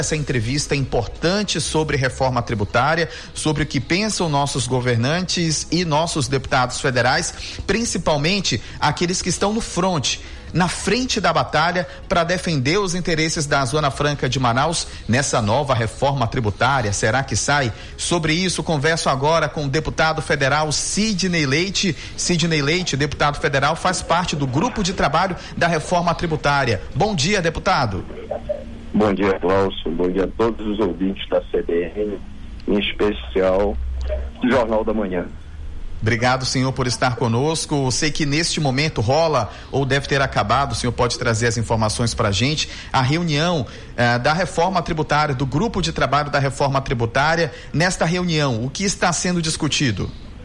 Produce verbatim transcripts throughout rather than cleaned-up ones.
essa entrevista importante sobre reforma tributária, sobre o que pensam nossos governantes e nossos deputados federais, principalmente aqueles que estão no fronte, na frente da batalha para defender os interesses da Zona Franca de Manaus nessa nova reforma tributária. Será que sai? Sobre isso, converso agora com o deputado federal Sidney Leite. Sidney Leite, deputado federal, faz parte do grupo de trabalho da reforma tributária. Bom dia, deputado. Bom dia, Cláudio. Bom dia a todos os ouvintes da C B N, em especial do Jornal da Manhã. Obrigado, senhor, por estar conosco. Eu sei que neste momento rola, ou deve ter acabado, o senhor pode trazer as informações para a gente, a reunião eh, da reforma tributária, do grupo de trabalho da reforma tributária. Nesta reunião, o que está sendo discutido?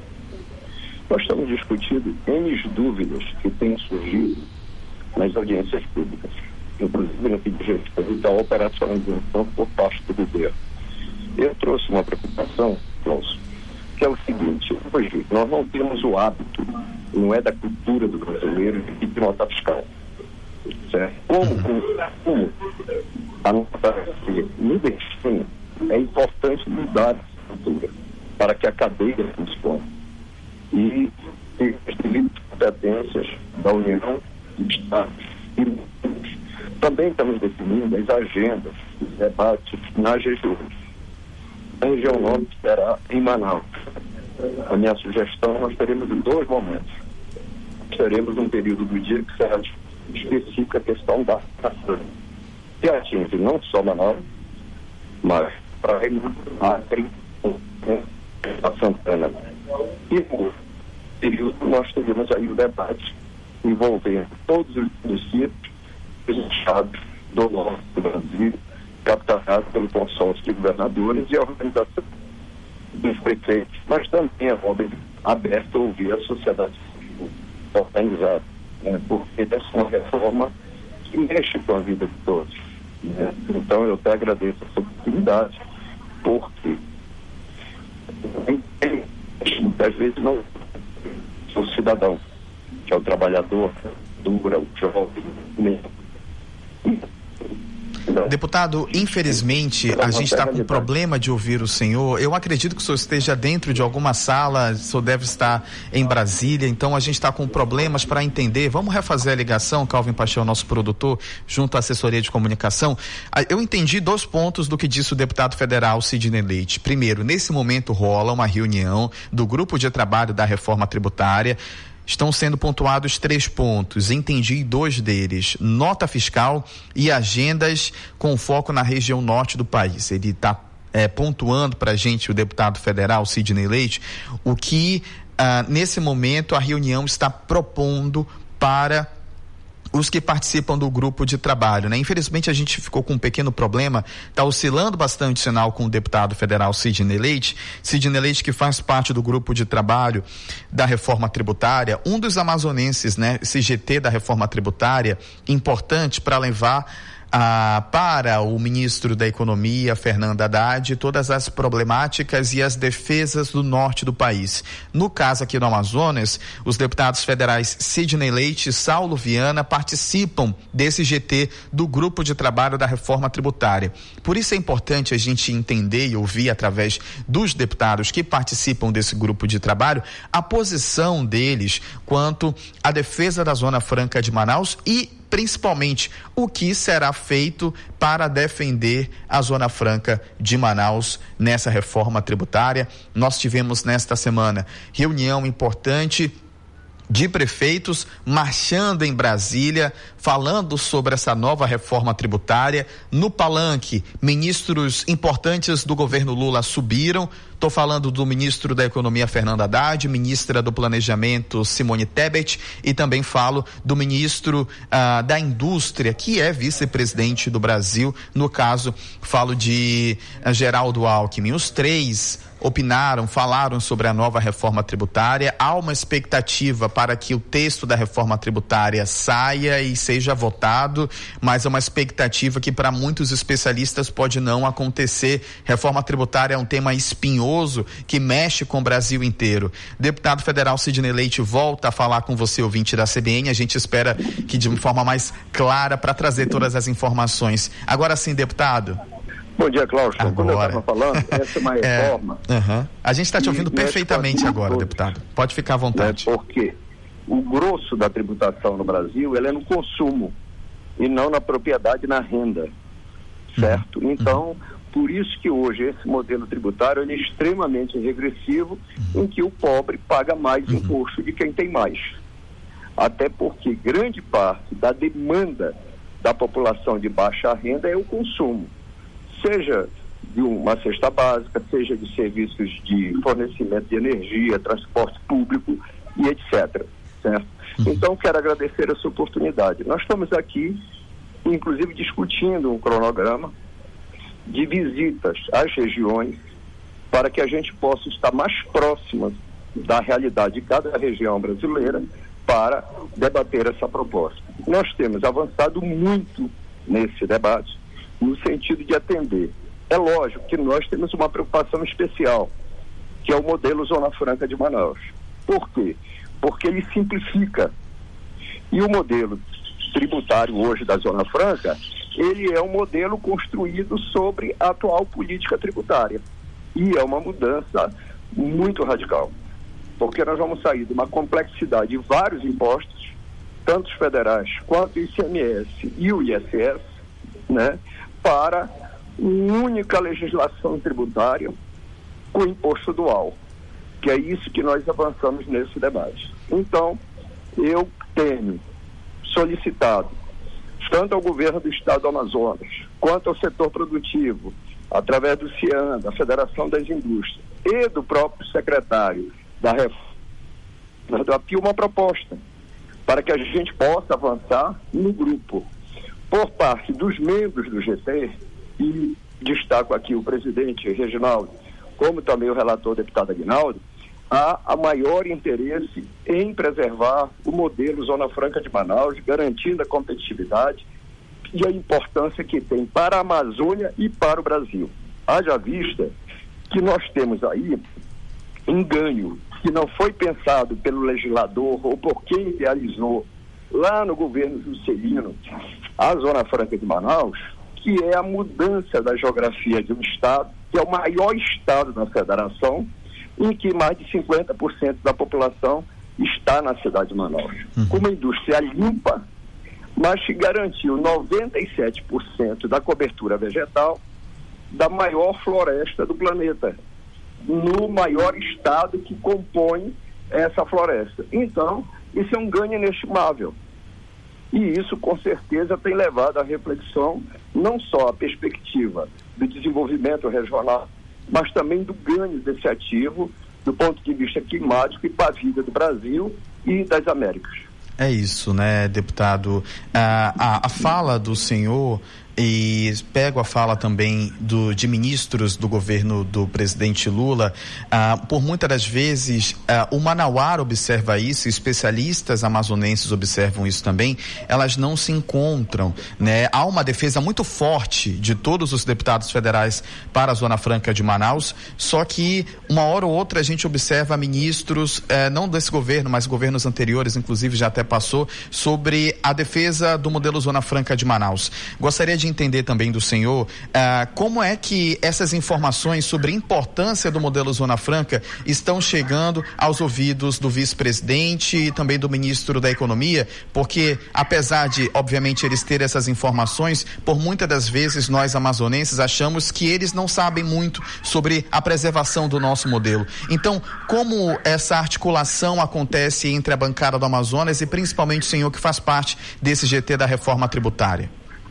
Nós estamos discutindo N dúvidas que têm surgido nas audiências públicas, inclusive no que diz respeito à operacionalização por parte do governo. Eu trouxe uma preocupação, Cláudio, que é o seguinte: hoje nós não temos o hábito, não é da cultura do brasileiro, de pedir nota fiscal. Certo? Como, como, como a nota no destino, é importante mudar essa cultura para que a cadeia funcione. E as devidas competências da União, do Estado e do também estamos definindo as agendas, os debates nas regiões. A região norte será em Manaus. A minha sugestão, nós teremos dois momentos. Teremos um período do dia que será específico a questão da ação, que atinge não só Manaus, mas para Acre, a Santana. E no período nós teremos aí o debate envolvendo todos os municípios os estados do norte do Brasil, capturados pelo consórcio de governadores e a organização dos prefeitos, mas também a ordem aberta a ouvir a sociedade civil organizada, né? Porque essa é uma reforma que mexe com a vida de todos, né? Então eu até agradeço essa oportunidade, porque muitas vezes não o cidadão, que é o trabalhador, dura, o jovem, mesmo. Deputado, infelizmente a gente está com problema de ouvir o senhor. Eu acredito que o senhor esteja dentro de alguma sala, o senhor deve estar em Brasília, então a gente está com problemas para entender. Vamos refazer a ligação, Calvin Paixão, nosso produtor, junto à assessoria de comunicação. Eu entendi dois pontos do que disse o deputado federal Sidney Leite. Primeiro, nesse momento rola uma reunião do grupo de trabalho da reforma tributária. Estão sendo pontuados três pontos, entendi dois deles: nota fiscal e agendas com foco na região norte do país. Ele está é, pontuando para a gente, o deputado federal Sidney Leite, o que ah, nesse momento a reunião está propondo para os que participam do grupo de trabalho, né? Infelizmente a gente ficou com um pequeno problema, está oscilando bastante o sinal com o deputado federal Sidney Leite, Sidney Leite que faz parte do grupo de trabalho da reforma tributária, um dos amazonenses, né? C G T da reforma tributária, importante para levar Ah, para o ministro da Economia, Fernando Haddad, todas as problemáticas e as defesas do norte do país. No caso aqui no Amazonas, os deputados federais Sidney Leite e Saulo Viana participam desse G T do grupo de trabalho da reforma tributária. Por isso é importante a gente entender e ouvir através dos deputados que participam desse grupo de trabalho a posição deles quanto à defesa da Zona Franca de Manaus e principalmente o que será feito para defender a Zona Franca de Manaus nessa reforma tributária. Nós tivemos nesta semana reunião importante de prefeitos marchando em Brasília, falando sobre essa nova reforma tributária. No palanque, ministros importantes do governo Lula subiram. Estou falando do ministro da Economia, Fernando Haddad, ministra do Planejamento, Simone Tebet, e também falo do ministro ah, da Indústria, que é vice-presidente do Brasil. No caso, falo de ah, Geraldo Alckmin. Os três opinaram, falaram sobre a nova reforma tributária. Há uma expectativa para que o texto da reforma tributária saia e seja votado, mas é uma expectativa que para muitos especialistas pode não acontecer. Reforma tributária é um tema espinhoso que mexe com o Brasil inteiro. Deputado federal Sidney Leite volta a falar com você, ouvinte da C B N. A gente espera que de uma forma mais clara para trazer todas as informações. Agora sim, deputado. Bom dia, Cláudio. Agora. Como eu estava falando, essa é uma reforma. É, uh-huh. A gente está te ouvindo perfeitamente agora, todos, deputado. Pode ficar à vontade. Né, porque o grosso da tributação no Brasil ele é no consumo e não na propriedade, na renda. Certo? Uhum. Então, uhum. por isso que hoje esse modelo tributário ele é extremamente regressivo, uhum. em que o pobre paga mais uhum. imposto de quem tem mais. Até porque grande parte da demanda da população de baixa renda é o consumo. Seja de uma cesta básica, seja de serviços de fornecimento de energia, transporte público e etcétera. Certo? Uhum. Então, quero agradecer essa oportunidade. Nós estamos aqui, inclusive, discutindo um cronograma de visitas às regiões para que a gente possa estar mais próxima da realidade de cada região brasileira para debater essa proposta. Nós temos avançado muito nesse debate, no sentido de atender. É lógico que nós temos uma preocupação especial, que é o modelo Zona Franca de Manaus. Por quê? Porque ele simplifica. E o modelo tributário hoje da Zona Franca, ele é um modelo construído sobre a atual política tributária. E é uma mudança muito radical. Porque nós vamos sair de uma complexidade de vários impostos, tanto os federais quanto o I C M S e o I S S, né, para uma única legislação tributária com imposto dual, que é isso que nós avançamos nesse debate. Então, eu tenho solicitado, tanto ao governo do estado do Amazonas, quanto ao setor produtivo, através do CIAN, da Federação das Indústrias, e do próprio secretário da Reforma, da P I, uma proposta para que a gente possa avançar no grupo. Por parte dos membros do G T, e destaco aqui o presidente Reginaldo, como também o relator deputado Aguinaldo, há a maior interesse em preservar o modelo Zona Franca de Manaus, garantindo a competitividade e a importância que tem para a Amazônia e para o Brasil. Haja vista que nós temos aí um ganho que não foi pensado pelo legislador ou por quem idealizou lá no governo Juscelino a Zona Franca de Manaus, que é a mudança da geografia de um estado, que é o maior estado da federação, em que mais de cinquenta por cento da população está na cidade de Manaus. Uhum. Com uma indústria limpa, mas que garantiu noventa e sete por cento da cobertura vegetal da maior floresta do planeta, no maior estado que compõe essa floresta. Então, isso é um ganho inestimável. E isso, com certeza, tem levado à reflexão não só a perspectiva do desenvolvimento regional, mas também do ganho desse ativo do ponto de vista climático e para a vida do Brasil e das Américas. É isso, né, deputado? A, a, a fala do senhor, e pego a fala também do, de ministros do governo do presidente Lula, ah, por muitas das vezes ah, o Manauara observa isso, especialistas amazonenses observam isso também, elas não se encontram, né? Há uma defesa muito forte de todos os deputados federais para a Zona Franca de Manaus, só que uma hora ou outra a gente observa ministros, eh, não desse governo, mas governos anteriores, inclusive já até passou, sobre a defesa do modelo Zona Franca de Manaus. Gostaria de entender também do senhor ah, como é que essas informações sobre a importância do modelo Zona Franca estão chegando aos ouvidos do vice-presidente e também do ministro da Economia, porque apesar de, obviamente, eles terem essas informações, por muitas das vezes nós amazonenses achamos que eles não sabem muito sobre a preservação do nosso modelo. Então, como essa articulação acontece entre a bancada do Amazonas e principalmente o senhor que faz parte desse G T da reforma tributária?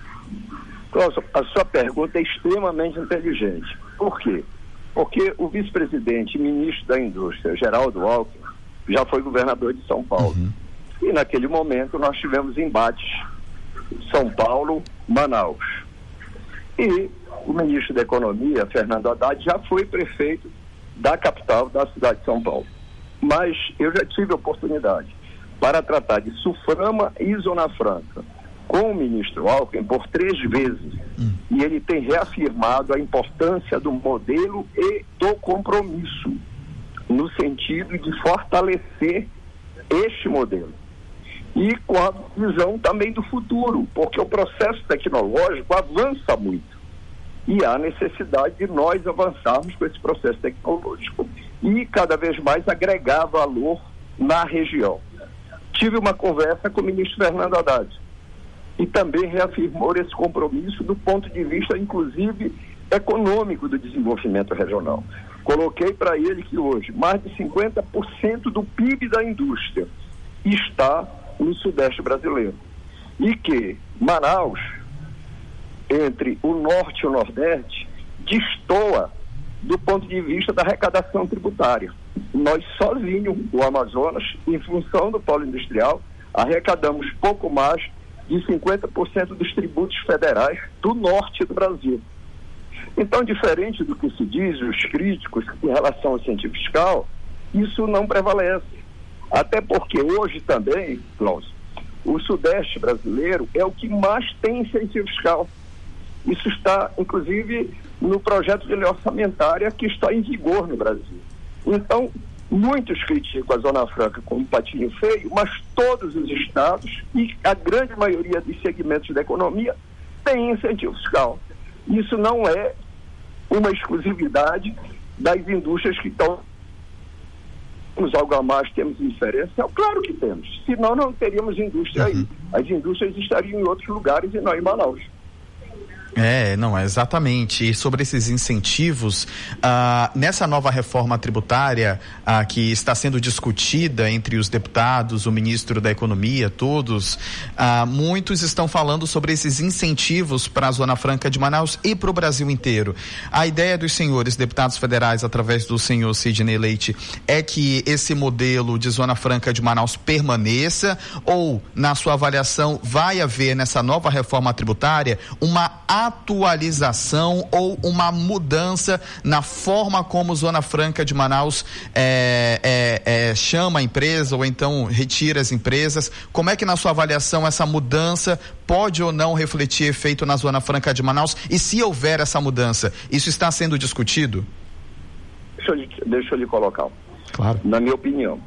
A sua pergunta é extremamente inteligente. Por quê? Porque o vice-presidente e ministro da Indústria, Geraldo Alckmin, já foi governador de São Paulo. Uhum. E naquele momento nós tivemos embates São Paulo, Manaus. E o ministro da Economia, Fernando Haddad, já foi prefeito da capital da cidade de São Paulo. Mas eu já tive a oportunidade para tratar de Suframa e Zona Franca com o ministro Alckmin por três vezes, hum. e ele tem reafirmado a importância do modelo e do compromisso, no sentido de fortalecer este modelo. E com a visão também do futuro, porque o processo tecnológico avança muito. e há necessidade de nós avançarmos com esse processo tecnológico e cada vez mais agregar valor na região. Tive uma conversa com o ministro Fernando Haddad e também reafirmou esse compromisso do ponto de vista, inclusive, econômico do desenvolvimento regional. Coloquei para ele que hoje mais de cinquenta por cento do P I B da indústria está no Sudeste brasileiro e que Manaus, entre o Norte e o Nordeste, destoa do ponto de vista da arrecadação tributária. Nós sozinhos, o Amazonas, em função do polo industrial, arrecadamos pouco mais de cinquenta por cento dos tributos federais do norte do Brasil. Então, diferente do que se diz, os críticos em relação ao incentivo fiscal, isso não prevalece. Até porque hoje também, Cláudio, o Sudeste brasileiro é o que mais tem incentivo fiscal. Isso está, inclusive, no projeto de lei orçamentária que está em vigor no Brasil. Então, muitos criticam a Zona Franca como patinho feio, mas todos os estados e a grande maioria dos segmentos da economia tem incentivo fiscal. Isso não é uma exclusividade das indústrias que estão... Temos algo a mais, temos diferencial? Claro que temos. Senão não teríamos indústria aí. As indústrias estariam em outros lugares e não em Manaus. É, não, é exatamente. E sobre esses incentivos, ah, nessa nova reforma tributária ah, que está sendo discutida entre os deputados, o ministro da Economia, todos, ah, muitos estão falando sobre esses incentivos para a Zona Franca de Manaus e para o Brasil inteiro. A ideia dos senhores deputados federais, através do senhor Sidney Leite, é que esse modelo de Zona Franca de Manaus permaneça, ou, na sua avaliação, vai haver nessa nova reforma tributária uma atualização ou uma mudança na forma como Zona Franca de Manaus é, é, é, chama a empresa ou então retira as empresas? Como é que, na sua avaliação, essa mudança pode ou não refletir efeito na Zona Franca de Manaus? E se houver essa mudança, isso está sendo discutido? Deixa eu, deixa eu lhe colocar. Claro. Na minha opinião,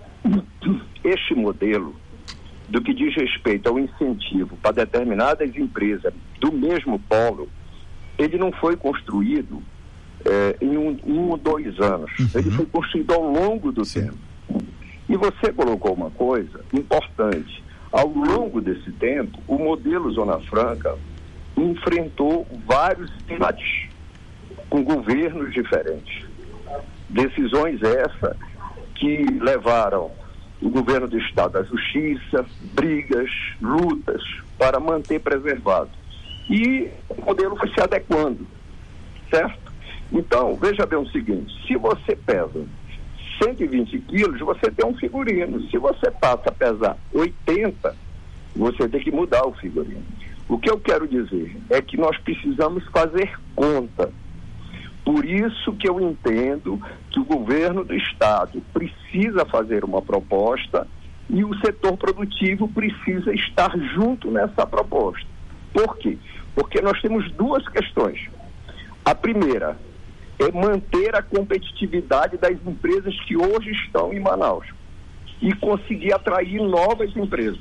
este modelo, do que diz respeito ao incentivo para determinadas empresas do mesmo polo, ele não foi construído é, em um, um ou dois anos. Uhum. Ele foi construído ao longo do Sim. tempo. E você colocou uma coisa importante. Ao longo desse tempo, o modelo Zona Franca enfrentou vários embates com governos diferentes. Decisões essas que levaram o governo do Estado à justiça, brigas, lutas para manter preservado. E o modelo foi se adequando, certo? Então, veja bem o seguinte, se você pesa cento e vinte quilos, você tem um figurino. Se você passa a pesar oitenta, você tem que mudar o figurino. O que eu quero dizer é que nós precisamos fazer conta. Por isso que eu entendo que o governo do Estado precisa fazer uma proposta e o setor produtivo precisa estar junto nessa proposta. Por quê? Porque nós temos duas questões. A primeira é manter a competitividade das empresas que hoje estão em Manaus e conseguir atrair novas empresas.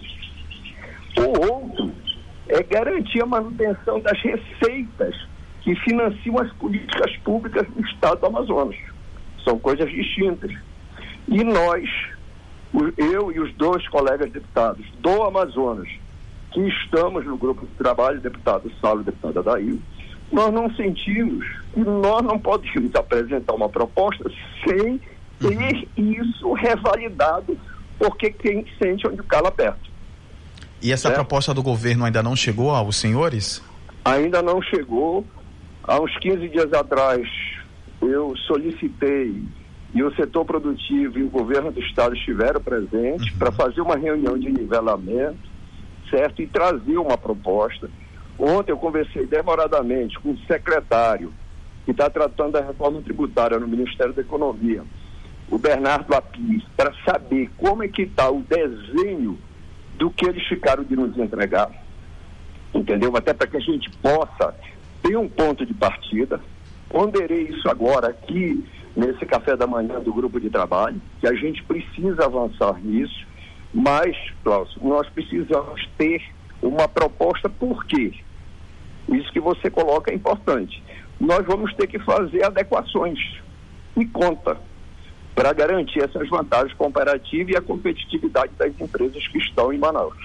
O outro é garantir a manutenção das receitas que financiam as políticas públicas do Estado do Amazonas. São coisas distintas. E nós, eu e os dois colegas deputados do Amazonas, que estamos no grupo de trabalho, deputado Saulo e deputada Adair, nós não sentimos que nós não podemos apresentar uma proposta sem ter isso revalidado, porque quem sente onde o calo aperta. E essa é? proposta do governo ainda não chegou aos senhores? Ainda não chegou. Há uns quinze dias atrás, eu solicitei, e o setor produtivo e o governo do Estado estiveram presentes uhum. para fazer uma reunião de nivelamento, certo? E trazer uma proposta. Ontem eu conversei demoradamente com o secretário que está tratando da reforma tributária no Ministério da Economia, o Bernardo Apis, para saber como é que está o desenho do que eles ficaram de nos entregar, entendeu? Até para que a gente possa ter um ponto de partida. Ponderei isso agora aqui nesse café da manhã do grupo de trabalho, que a gente precisa avançar nisso, mas, Cláudio, nós precisamos ter uma proposta. Por quê? Isso que você coloca é importante, nós vamos ter que fazer adequações e conta para garantir essas vantagens comparativas e a competitividade das empresas que estão em Manaus.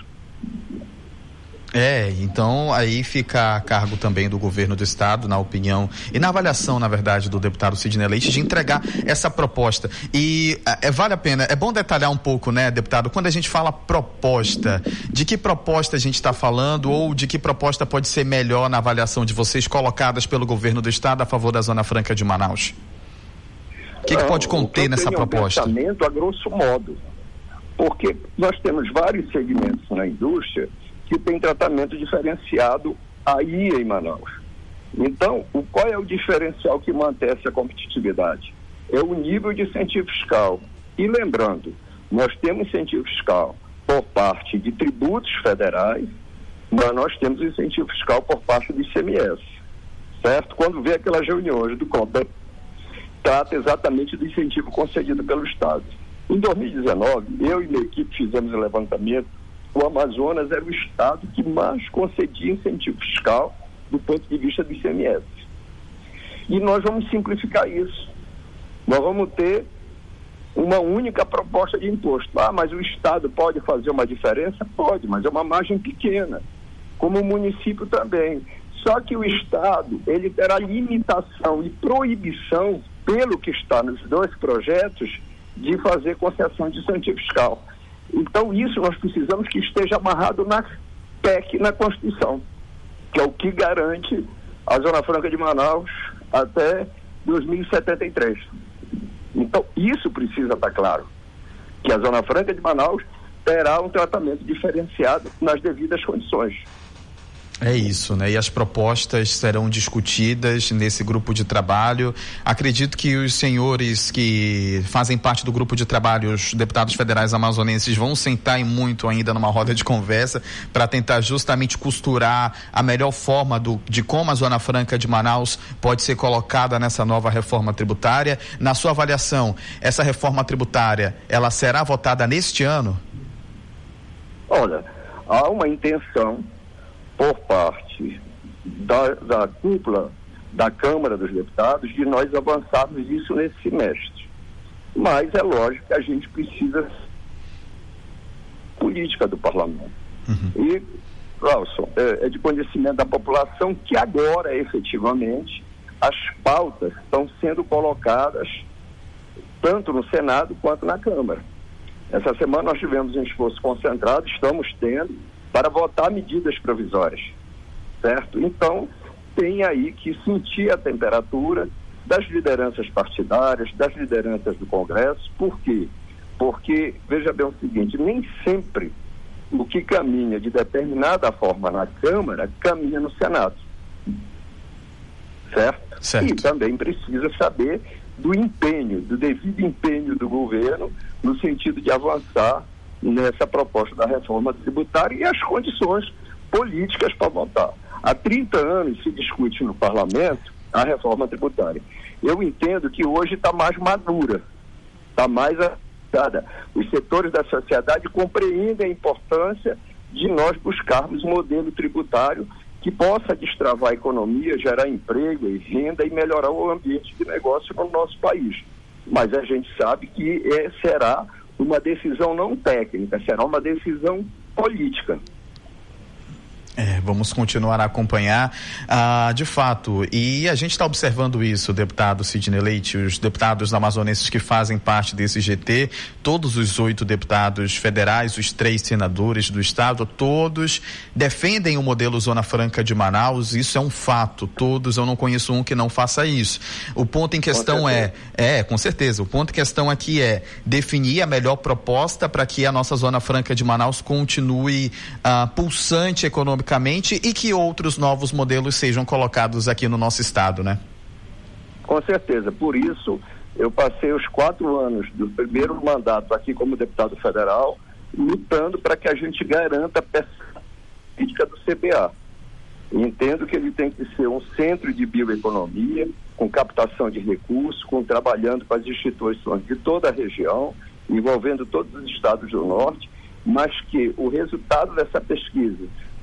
É, então aí fica a cargo também do governo do estado, na opinião e na avaliação, na verdade, do deputado Sidney Leite, de entregar essa proposta. E é, vale a pena, é bom detalhar um pouco, né, deputado, quando a gente fala proposta, de que proposta a gente está falando ou de que proposta pode ser melhor na avaliação de vocês colocadas pelo governo do estado a favor da Zona Franca de Manaus? O que, que pode conter nessa proposta? Um pensamento a grosso modo, porque nós temos vários segmentos na indústria que tem tratamento diferenciado aí em Manaus. Então, o, qual é o diferencial que mantém essa competitividade? É o nível de incentivo fiscal. E lembrando, nós temos incentivo fiscal por parte de tributos federais, mas nós temos incentivo fiscal por parte do I C M S, certo? Quando vê aquelas reuniões do CONTEP, trata exatamente do incentivo concedido pelo Estado. Em dois mil e dezenove, eu e minha equipe fizemos um levantamento. O Amazonas era o estado que mais concedia incentivo fiscal do ponto de vista do I C M S. E nós vamos simplificar isso. Nós vamos ter uma única proposta de imposto. Ah, mas o estado pode fazer uma diferença? Pode, mas é uma margem pequena. Como o município também. Só que o estado, ele terá limitação e proibição, pelo que está nos dois projetos, de fazer concessão de incentivo fiscal. Então, isso nós precisamos que esteja amarrado na P E C, na Constituição, que é o que garante a Zona Franca de Manaus até dois mil e setenta e três. Então, isso precisa estar claro, que a Zona Franca de Manaus terá um tratamento diferenciado nas devidas condições. É isso, né? E as propostas serão discutidas nesse grupo de trabalho. Acredito que os senhores que fazem parte do grupo de trabalho, os deputados federais amazonenses, vão sentar e muito ainda numa roda de conversa para tentar justamente costurar a melhor forma do, de como a Zona Franca de Manaus pode ser colocada nessa nova reforma tributária. Na sua avaliação, essa reforma tributária, ela será votada neste ano? Olha, há uma intenção por parte da, da cúpula da Câmara dos Deputados de nós avançarmos isso nesse semestre. Mas é lógico que a gente precisa política do parlamento. Uhum. E, Clauson, é, é de conhecimento da população que agora, efetivamente, as pautas estão sendo colocadas tanto no Senado quanto na Câmara. Essa semana nós tivemos um esforço concentrado, estamos tendo, para votar medidas provisórias, certo? Então, tem aí que sentir a temperatura das lideranças partidárias, das lideranças do Congresso. Por quê? Porque, veja bem o seguinte, nem sempre o que caminha de determinada forma na Câmara, caminha no Senado. Certo? Certo. E também precisa saber do empenho, do devido empenho do governo, no sentido de avançar nessa proposta da reforma tributária e as condições políticas para votar. Há trinta anos se discute no parlamento a reforma tributária. Eu entendo que hoje está mais madura, está mais adaptada. Os setores da sociedade compreendem a importância de nós buscarmos um modelo tributário que possa destravar a economia, gerar emprego e renda e melhorar o ambiente de negócio no nosso país. Mas a gente sabe que é, será uma decisão não técnica, será uma decisão política. É, vamos continuar a acompanhar, ah, de fato, e a gente está observando isso, deputado Sidney Leite, os deputados amazonenses que fazem parte desse G T, todos os oito deputados federais, os três senadores do estado, todos defendem o modelo Zona Franca de Manaus, isso é um fato, todos, eu não conheço um que não faça isso. O ponto em questão é, é, com certeza, o ponto em questão aqui é definir a melhor proposta para que a nossa Zona Franca de Manaus continue ah, pulsante economicamente e que outros novos modelos sejam colocados aqui no nosso estado, né? Com certeza, por isso eu passei os quatro anos do primeiro mandato aqui como deputado federal lutando para que a gente garanta a peça política do C B A. Entendo que ele tem que ser um centro de bioeconomia, com captação de recursos, com trabalhando com as instituições de toda a região, envolvendo todos os estados do norte, mas que o resultado dessa pesquisa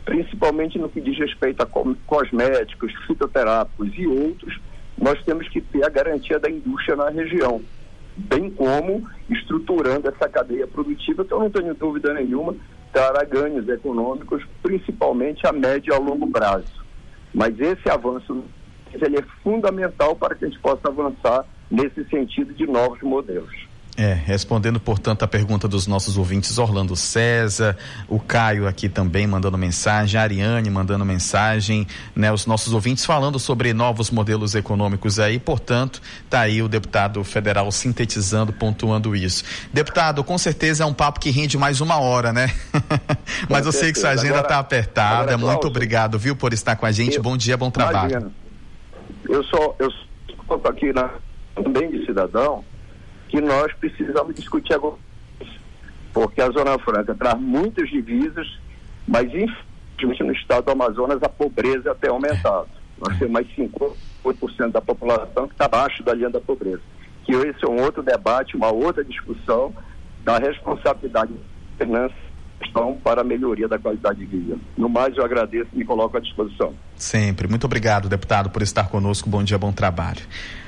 principalmente no que diz respeito a cosméticos, fitoterápicos e outros, nós temos que ter a garantia da indústria na região, bem como estruturando essa cadeia produtiva, que eu não tenho dúvida nenhuma, trará ganhos econômicos, principalmente a médio e a longo prazo. Mas esse avanço ele é fundamental para que a gente possa avançar nesse sentido de novos modelos. É, respondendo, portanto, a pergunta dos nossos ouvintes, Orlando César, o Caio aqui também mandando mensagem, a Ariane mandando mensagem, né? Os nossos ouvintes falando sobre novos modelos econômicos aí, portanto, tá aí o deputado federal sintetizando, pontuando isso. Deputado, com certeza é um papo que rende mais uma hora, né? Mas eu sei que sua agenda está apertada, agora, muito obrigado, viu, por estar com a gente, eu, bom dia, bom trabalho. Imagina. Eu sou, eu sou aqui na, também de cidadão, que nós precisamos discutir agora, porque a Zona Franca traz muitas divisas, mas infelizmente no estado do Amazonas a pobreza tem aumentado. Nós temos mais cinquenta e oito por cento da população que está abaixo da linha da pobreza. Que esse é um outro debate, uma outra discussão da responsabilidade da finança para a melhoria da qualidade de vida. No mais, eu agradeço e me coloco à disposição. Sempre. Muito obrigado, deputado, por estar conosco. Bom dia, bom trabalho.